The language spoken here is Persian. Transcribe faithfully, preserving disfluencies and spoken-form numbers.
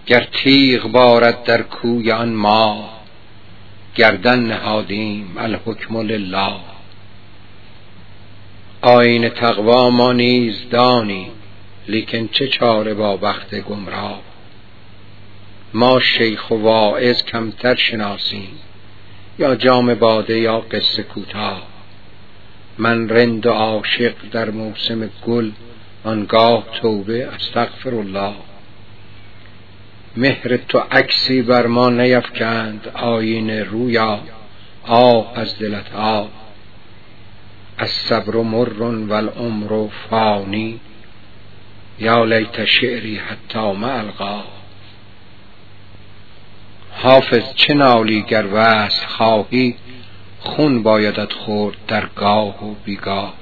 گر تیغ بارد در کوی آن ماه، گردن نهادیم الحکم لله. آیین تقوا ما نیز دانیم، لیکن چه چاره با بخت گمراه. ما شیخ و واعظ کمتر شناسیم، یا جام باده یا قصه کوتاه. من رند و عاشق در موسم گل، آنگاه توبه استغفر الله. مهر تو عکسی بر ما نیفکند، آیینه رویا آه از دلت آه. الصبر مر و العمر فانی، یا لیت شعری حتی ما القاه. حافظ چه نالی گر وصل خواهی، خون بایدت خورد در گاه و بیگاه.